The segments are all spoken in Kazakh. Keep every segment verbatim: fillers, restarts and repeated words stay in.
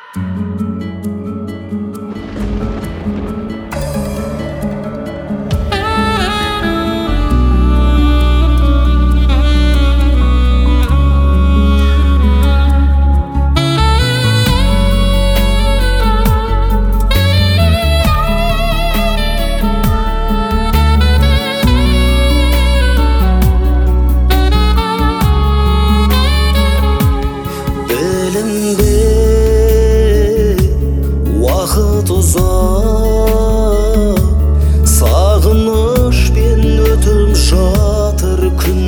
Сағынышпен өтіп жатыр күн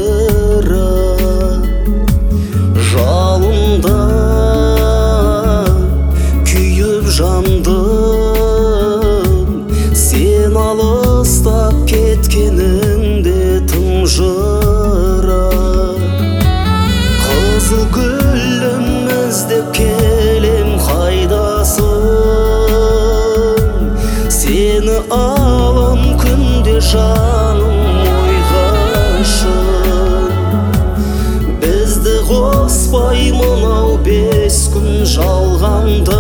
бір жалында күйіп жандым, сен алыстап кеткеніңде тым жыра. Қызыл гүлім іздеп келем, қайдасың? Сені алам күнде жаным ойғашын. Бізді қоспай мынау бес күн жалғанда,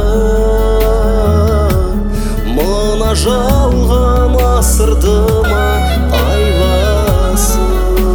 мына жалған асырды ма айласын?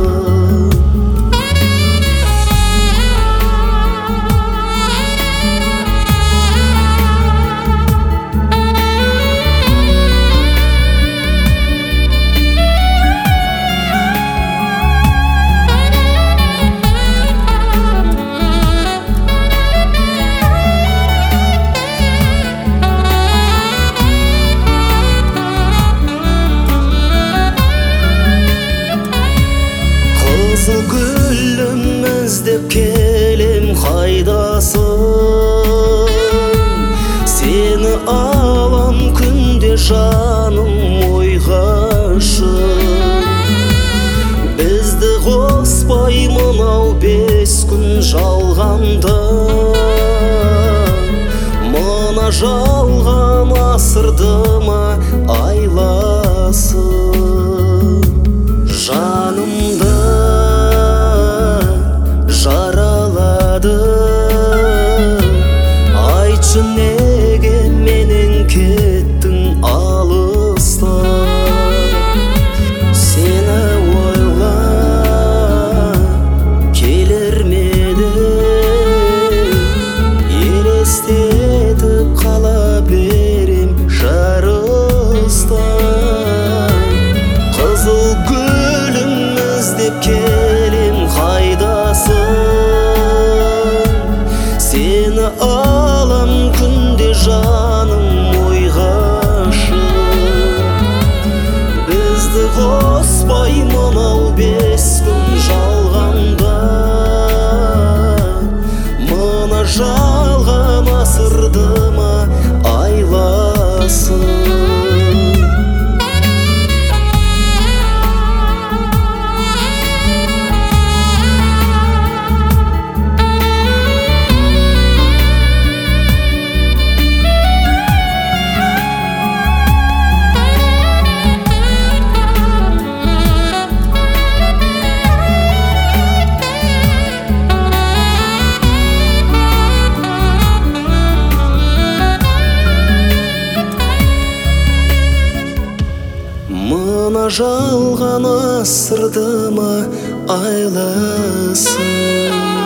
Қызыл гүлім іздеп келем, қайдасың? Сені алам күнде жаным ойғашын. Бізді қоспай мынау бес күн жалғанда, мына жалған асырды ма айласын? Жанымда жаралады, айтшы неге менен кеттің алыста? Сені ойлап келер медім, елестетіп қала берем жарыста. Қызыл гүлім іздеп келем, қайдасың? Сені алам күнде жаным ойғашын. Бізді қоспай мынау бес күн жалғанда, мына жалған асырды ма айласын? Мына жалған асырды ма айласын?